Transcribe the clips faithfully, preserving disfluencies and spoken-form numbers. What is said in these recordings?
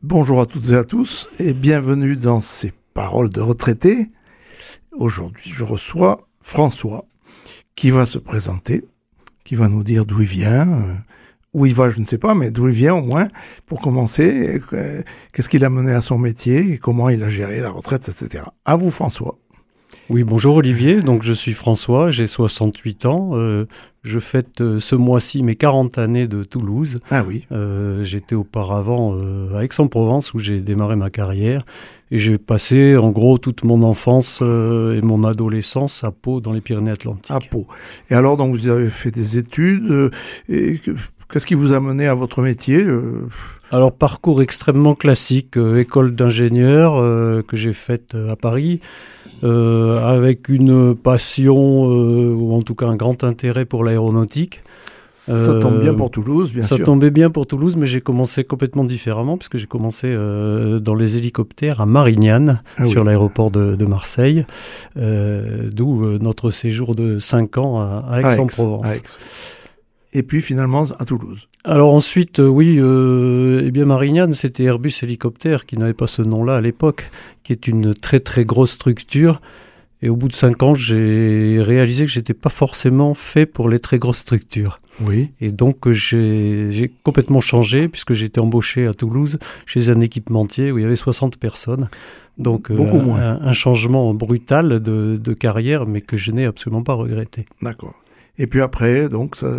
Bonjour à toutes et à tous et bienvenue dans ces paroles de retraités. Aujourd'hui, je reçois François qui va se présenter, qui va nous dire d'où il vient, euh, où il va, je ne sais pas, mais d'où il vient au moins, pour commencer, euh, qu'est-ce qu'il a mené à son métier et comment il a géré la retraite, et cetera. À vous, François. Oui, bonjour Olivier, donc je suis François, j'ai soixante-huit ans, euh, je fête euh, ce mois-ci mes quarante années de Toulouse. Ah oui. Euh, j'étais auparavant euh, à Aix-en-Provence où j'ai démarré ma carrière et j'ai passé en gros toute mon enfance euh, et mon adolescence à Pau dans les Pyrénées-Atlantiques. À Pau. Et alors donc vous avez fait des études, euh, et que, qu'est-ce qui vous a mené à votre métier euh... Alors parcours extrêmement classique, euh, école d'ingénieur euh, que j'ai faite euh, à Paris. Euh, avec une passion, euh, ou en tout cas un grand intérêt pour l'aéronautique. Ça euh, tombe bien pour Toulouse, bien ça sûr. Ça tombait bien pour Toulouse, mais j'ai commencé complètement différemment, puisque j'ai commencé euh, dans les hélicoptères à Marignane, ah, sur oui. l'aéroport de, de Marseille, euh, d'où euh, notre séjour de cinq ans à, à Aix-en-Provence. À Aix. Et puis finalement à Toulouse. Alors ensuite, euh, oui, euh, eh bien Marignane, c'était Airbus Hélicoptère, qui n'avait pas ce nom-là à l'époque, qui est une très très grosse structure. Et au bout de cinq ans, j'ai réalisé que j'étais pas forcément fait pour les très grosses structures. Oui. Et donc j'ai, j'ai complètement changé, puisque j'ai été embauché à Toulouse chez un équipementier où il y avait soixante personnes. Donc Beaucoup euh, moins. Un, un changement brutal de, de carrière, mais que je n'ai absolument pas regretté. D'accord. Et puis après, donc ça...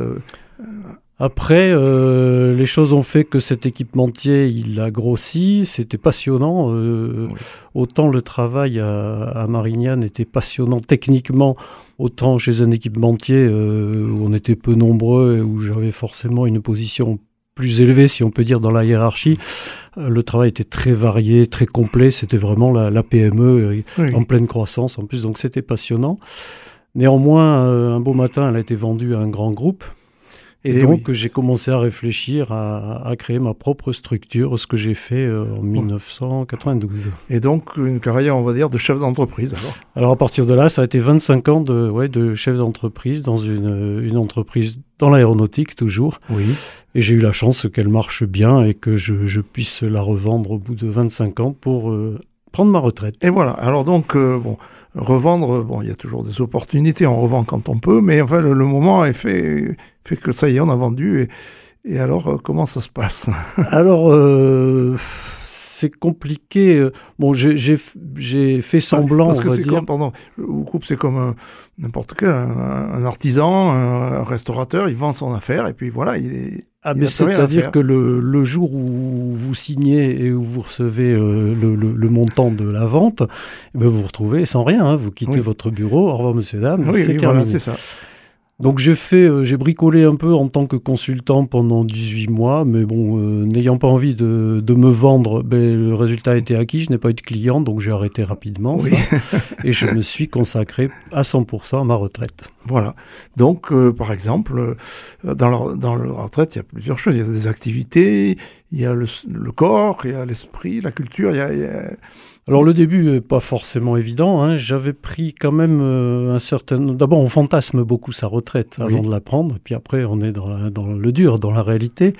Après, euh, les choses ont fait que cet équipementier, il a grossi, c'était passionnant. Euh, oui. Autant le travail à, à Marignane était passionnant techniquement, autant chez un équipementier euh, où on était peu nombreux et où j'avais forcément une position plus élevée, si on peut dire, dans la hiérarchie. Euh, le travail était très varié, très complet, c'était vraiment la, la P M E oui. en pleine croissance en plus, donc c'était passionnant. Néanmoins, euh, un beau matin, elle a été vendue à un grand groupe. Et, et donc, oui. j'ai commencé à réfléchir à, à créer ma propre structure, ce que j'ai fait euh, en dix-neuf cent quatre-vingt-douze. Et donc, une carrière, on va dire, de chef d'entreprise, alors Alors, à partir de là, ça a été vingt-cinq ans de, ouais, de chef d'entreprise dans une, une entreprise dans l'aéronautique, toujours. Oui. Et j'ai eu la chance qu'elle marche bien et que je, je puisse la revendre au bout de vingt-cinq ans pour euh, prendre ma retraite. Et voilà. Alors donc, euh, bon... Revendre, bon, il y a toujours des opportunités, on revend quand on peut, mais enfin, le, le moment est fait, fait que ça y est, on a vendu. Et, et alors, euh, comment ça se passe? Alors, euh, c'est compliqué. Bon, j'ai, j'ai, j'ai fait semblant, Parce que on va c'est dire. Comme, pardon, je vous coupe, c'est comme un, n'importe quel, un, un artisan, un restaurateur, il vend son affaire, et puis voilà, il est... Ah, mais c'est-à-dire que le, le jour où vous signez et où vous recevez euh, le, le, le montant de la vente, eh bien vous vous retrouvez sans rien. Hein, vous quittez oui. votre bureau, au revoir monsieur, dame, oui, c'est oui, terminé. Voilà, c'est ça. Donc j'ai fait, euh, j'ai bricolé un peu en tant que consultant pendant dix-huit mois, mais bon, euh, n'ayant pas envie de, de me vendre, ben, le résultat a été acquis, je n'ai pas eu de clients, donc j'ai arrêté rapidement. Oui. Ça, et je me suis consacré à cent pour cent à ma retraite. Voilà. Donc, euh, par exemple, euh, dans, la, dans la retraite, il y a plusieurs choses. Il y a des activités, il y a le, le corps, il y a l'esprit, la culture, il y a... Il y a... Alors le début n'est pas forcément évident, hein. J'avais pris quand même euh, un certain... D'abord on fantasme beaucoup sa retraite avant oui. de la prendre, puis après on est dans, la, dans le dur, dans la réalité.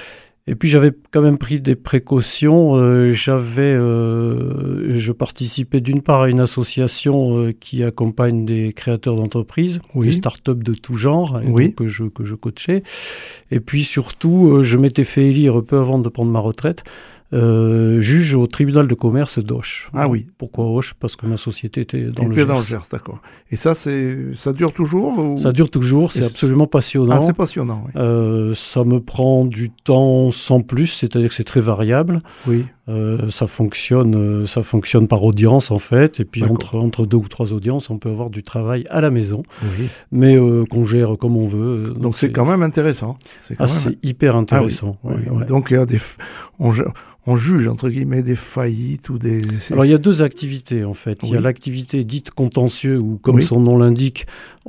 Et puis j'avais quand même pris des précautions, euh, j'avais, euh, je participais d'une part à une association euh, qui accompagne des créateurs d'entreprises, oui. des startups de tout genre, et oui. donc, que, je, que je coachais. Et puis surtout, euh, je m'étais fait élire peu avant de prendre ma retraite, Euh, juge au tribunal de commerce d'Auch. Ah oui. Pourquoi Auch? Parce que ma société était dans Et le Gers. dans le Gers, d'accord. Et ça, c'est, ça dure toujours ou... Ça dure toujours, c'est Et absolument passionnant. Ah, c'est passionnant, oui. Euh, ça me prend du temps sans plus, c'est-à-dire que c'est très variable. Oui. Euh, ça fonctionne, ça fonctionne par audience en fait, et puis entre, entre deux ou trois audiences, on peut avoir du travail à la maison, oui. mais euh, qu'on gère comme on veut. Donc, Donc c'est, c'est quand même intéressant. C'est, quand ah, même... c'est hyper intéressant. Ah, oui. Ouais, oui. Ouais. Donc il y a des, on, on juge entre guillemets des faillites ou des. Alors il y a deux activités en fait. Oui. Il y a l'activité dite contentieux où, comme oui. son nom l'indique,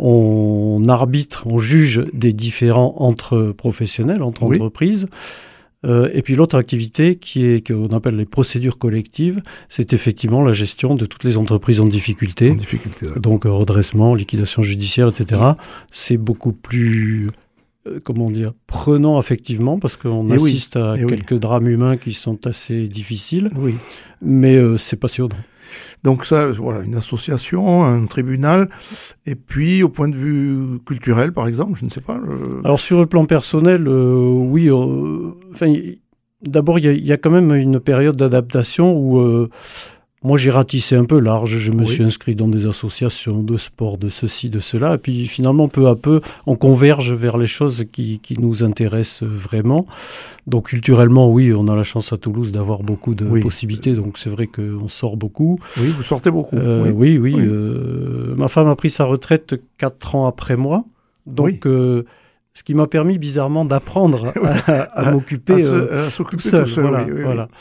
on arbitre, on juge des différends entre professionnels, entre oui. entreprises. Euh, et puis l'autre activité qui est qu'on appelle les procédures collectives, c'est effectivement la gestion de toutes les entreprises en difficulté. En difficulté. Donc euh, redressement, liquidation judiciaire, et cetera. Mmh. C'est beaucoup plus euh, comment dire, prenant affectivement, parce qu'on Et assiste oui, à et quelques oui. drames humains qui sont assez difficiles, Oui. mais euh, c'est passionnant. Donc ça, voilà, une association, un tribunal, et puis au point de vue culturel, par exemple, je ne sais pas. Je... Alors sur le plan personnel, euh, oui, euh, enfin, y- d'abord il y, a- il y a quand même une période d'adaptation où euh, moi j'ai ratissé un peu large, je me Oui. suis inscrit dans des associations de sport, de ceci, de cela, et puis finalement peu à peu on converge vers les choses qui, qui nous intéressent vraiment. Donc culturellement, oui, on a la chance à Toulouse d'avoir beaucoup de Oui. possibilités, donc c'est vrai qu'on sort beaucoup. Oui, vous sortez beaucoup. Euh, oui, oui, oui. Oui. euh, ma femme a pris sa retraite quatre ans après moi. Donc, Oui. euh, ce qui m'a permis bizarrement d'apprendre à, à À- m'occuper à se- euh, à s'occuper tout seul. tout seul, voilà, oui, oui, oui. voilà.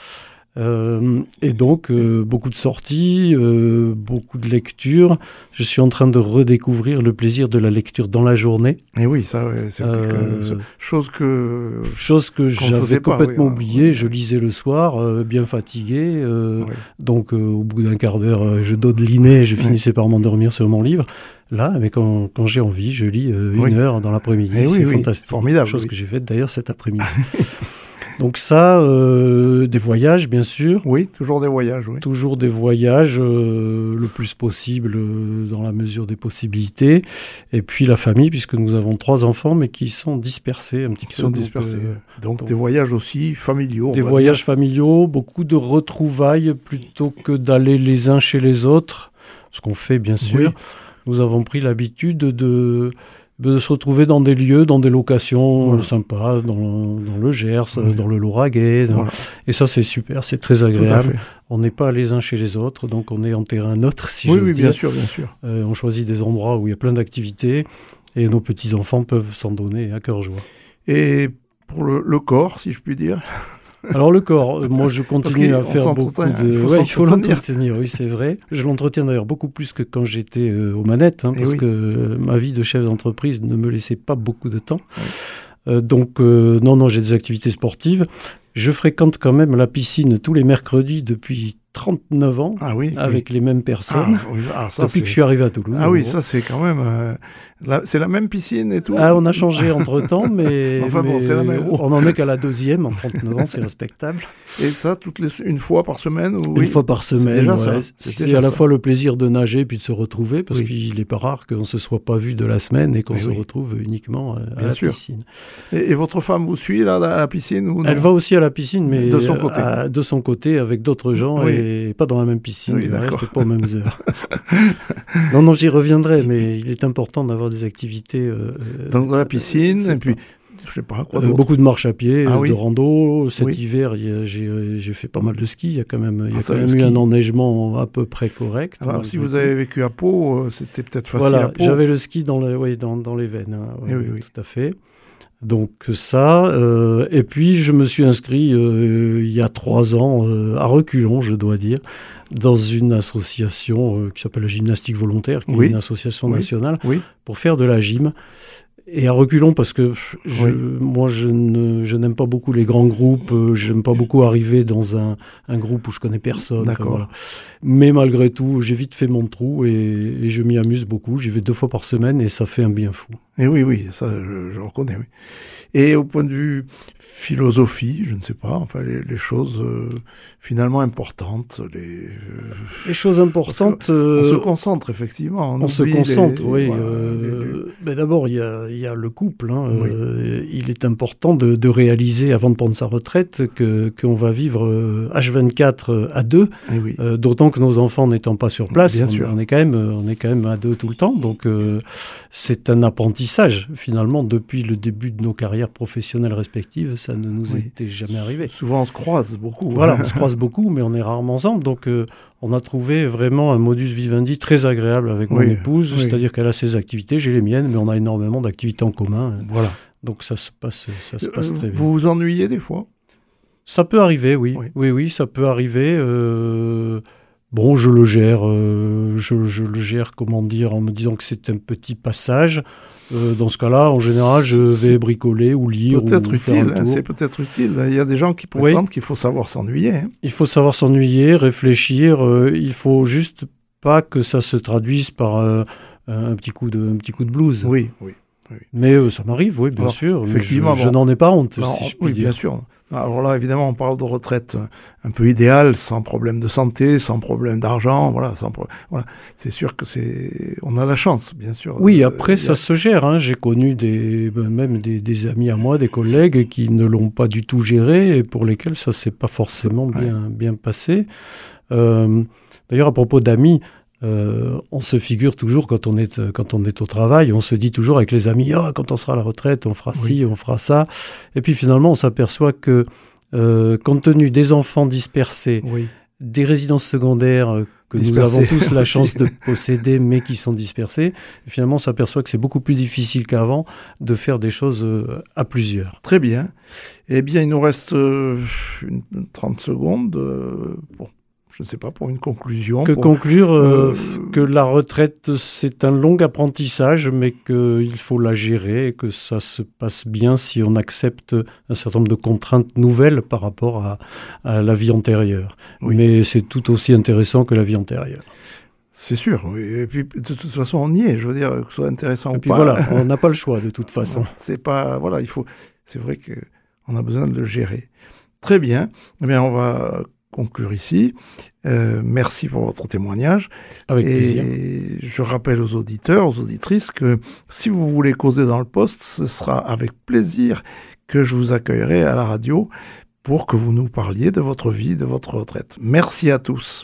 Euh, et donc, euh, beaucoup de sorties, euh, beaucoup de lectures. Je suis en train de redécouvrir le plaisir de la lecture dans la journée. Et oui, ça, ouais, c'est quelque Euh, chose que... Chose que Qu'on ne j'avais faisait pas, complètement oui, hein, oubliée. ouais. Je lisais le soir, euh, bien fatigué. euh, Oui. Donc, euh, au bout d'un quart d'heure, euh, je dodelinais, je Ouais. finissais par m'endormir sur mon livre. Là, mais quand, quand j'ai envie, je lis euh, une Oui. heure dans l'après-midi. Eh oui, c'est oui, fantastique. formidable, Chose oui. que j'ai faite d'ailleurs cet après-midi. Donc ça, euh, des voyages, bien sûr. Oui, toujours des voyages, oui. Toujours des voyages, euh, le plus possible euh, dans la mesure des possibilités. Et puis la famille, puisque nous avons trois enfants, mais qui sont dispersés un petit Qui peu. sont donc, dispersés. euh, donc, donc- des voyages aussi familiaux. on des va voyages dire. familiaux, beaucoup de retrouvailles plutôt que d'aller les uns chez les autres, ce qu'on fait bien sûr. Oui. Nous avons pris l'habitude de, de se retrouver dans des lieux, dans des locations Voilà. euh, sympas, dans, dans le Gers, Oui. dans le Lauragais. dans- Voilà, Et ça, c'est super, c'est très tout à agréable. fait. On n'est pas les uns chez les autres, donc on est en terrain neutre, si oui, j'ose oui, dire. bien sûr, bien sûr. Euh, on choisit des endroits où il y a plein d'activités et nos petits-enfants peuvent s'en donner à cœur joie. Et pour le, le corps, si je puis dire. Alors le corps, euh, moi je continue qu'il- à on faire beaucoup s'entretient, de... il faut Ouais, il faut s'entretenir. l'entretenir, oui c'est vrai. Je l'entretiens d'ailleurs beaucoup plus que quand j'étais euh, aux manettes, hein, Eh parce oui. que euh, ma vie de chef d'entreprise ne me laissait pas beaucoup de temps. Euh, donc euh, non, non, j'ai des activités sportives. Je fréquente quand même la piscine tous les mercredis depuis trente-neuf ans, Ah oui. avec les mêmes oui. personnes, Ah, oui, ah, ça, depuis c'est- que je suis arrivé à Toulouse. Ah en oui, gros. ça c'est quand même. euh, la- C'est la même piscine et tout. Ah, on a changé entre-temps, mais, Enfin bon, mais c'est la même. on n'en est qu'à la deuxième, en trente-neuf ans, c'est respectable. Et ça, toutes les... une fois par semaine ou... Une oui. fois par C'est semaine, déjà ouais. ça. C'est C'est déjà à la ça. fois le plaisir de nager puis de se retrouver, parce Oui. qu'il n'est pas rare qu'on ne se soit pas vu de la semaine et qu'on Mais se oui. retrouve uniquement euh, à Bien la sûr. piscine. Et, et votre femme vous suit là, à la piscine ou non? Elle va aussi à la piscine, mais De son côté. à- de son côté, avec d'autres gens Oui. et pas dans la même piscine. Oui, du reste, d'accord. et pas aux mêmes heures. non, non, j'y reviendrai, mais il est important d'avoir des activités. euh, Donc dans la piscine, c'est et puis, pas- je sais pas, quoi Euh, d'autre. beaucoup de marche à pied, Ah euh, oui. de rando. Cet Oui. hiver, il y a- j'ai euh, j'ai fait pas mal de ski. Il y a quand même, il y Ah, a ça, quand le même eu ski. un enneigement à peu près correct. Alors malgré si vous tout. avez vécu à Pau, euh, c'était peut-être facile à Voilà, Pau. j'avais le ski dans, le, oui, dans, dans les veines. hein, Eh ouais, oui, oui. Tout à fait. Donc ça, euh, et puis je me suis inscrit euh, il y a trois ans, euh, à reculons, je dois dire, dans une association euh, qui s'appelle la Gymnastique Volontaire, qui Oui. est une association Oui. nationale, Oui, pour faire de la gym. Et à reculons parce que pff, je, Oui. moi je ne je n'aime pas beaucoup les grands groupes, euh, j'aime pas beaucoup arriver dans un, un groupe où je connais personne. D'accord. enfin, voilà. Mais malgré tout, j'ai vite fait mon trou et, et je m'y amuse beaucoup. J'y vais deux fois par semaine et ça fait un bien fou. et oui, oui, ça je, je reconnais, oui. Et au point de vue philosophie, je ne sais pas, enfin les, les choses euh, finalement importantes, les, euh, Les choses importantes. on euh, se concentre effectivement. On, On se oublie concentre, les- oui. voilà, euh, les- les- mais d'abord, il y a, il y a le couple. hein, Oui. euh, il est important de, de réaliser, avant de prendre sa retraite, que qu'on va vivre euh, H vingt-quatre à deux. eh oui. Euh, D'autant que nos enfants n'étant pas sur place, Bien on, sûr. on est quand même, on est quand même à deux tout le temps. Donc, euh, c'est un apprentissage finalement depuis le début de nos carrières professionnelles respectives. Ça ne nous Oui. était jamais arrivé. Souvent on se croise beaucoup. Voilà, hein. on se croise beaucoup, mais on est rarement ensemble. Donc, euh, on a trouvé vraiment un modus vivendi très agréable avec mon Oui, épouse. oui. C'est-à-dire qu'elle a ses activités, j'ai les miennes, mais on a énormément d'activités en commun. Voilà. Donc, ça se passe, ça se passe Euh, très bien. Vous vous ennuyez des fois? Ça peut arriver, oui. Oui. Oui, oui, ça peut arriver. euh, Bon, je le gère. euh, je, je le gère, comment dire, en me disant que c'est un petit passage. Euh, dans ce cas-là, en général, je vais C'est bricoler ou lire Peut-être ou faire utile, un hein, tour. c'est peut-être utile. Il y a des gens qui Oui. prétendent qu'il faut savoir s'ennuyer. hein. Il faut savoir s'ennuyer, réfléchir. euh, il faut juste pas que ça se traduise par euh, un petit coup de, un petit coup de blues. Oui, oui. oui. Mais euh, ça m'arrive, oui, bien Alors, sûr. effectivement, je, je bon, n'en ai pas honte, alors, si je puis oui, dire. bien sûr. Alors là, évidemment, on parle de retraite un peu idéale, sans problème de santé, sans problème d'argent, voilà, sans pro... voilà. C'est sûr que c'est, on a la chance, bien sûr. Oui, euh, après, a... ça se gère. Hein. J'ai connu des, ben, même des, des amis à moi, des collègues qui ne l'ont pas du tout géré et pour lesquels ça s'est pas forcément ouais. bien, bien passé. Euh, d'ailleurs, à propos d'amis, Euh, on se figure toujours quand on est quand on est au travail, on se dit toujours avec les amis, ah, quand on sera à la retraite, on fera Oui. ci, on fera ça. Et puis finalement, on s'aperçoit que euh, compte tenu des enfants dispersés, Oui. des résidences secondaires euh, que Dispersés, nous avons tous la aussi. chance de posséder, mais qui sont dispersés, finalement, on s'aperçoit que c'est beaucoup plus difficile qu'avant de faire des choses euh, à plusieurs. Très bien. Eh bien, il nous reste euh, une, trente secondes euh, pour, je ne sais pas, pour une conclusion. Que pour, conclure euh, euh, que la retraite, c'est un long apprentissage, mais qu'il faut la gérer et que ça se passe bien si on accepte un certain nombre de contraintes nouvelles par rapport à, à la vie antérieure. Oui. Mais c'est tout aussi intéressant que la vie antérieure. C'est sûr, oui. Et puis de toute façon, on y est. Je veux dire, que ce soit intéressant Et ou puis pas. voilà, on n'a pas le choix de toute façon. C'est pas, voilà, il faut. C'est vrai que on a besoin de le gérer. Très bien. Eh bien, on va conclure ici. Euh, merci pour votre témoignage. Avec et plaisir. je rappelle aux auditeurs, aux auditrices que si vous voulez causer dans le poste, ce sera avec plaisir que je vous accueillerai à la radio pour que vous nous parliez de votre vie, de votre retraite. Merci à tous.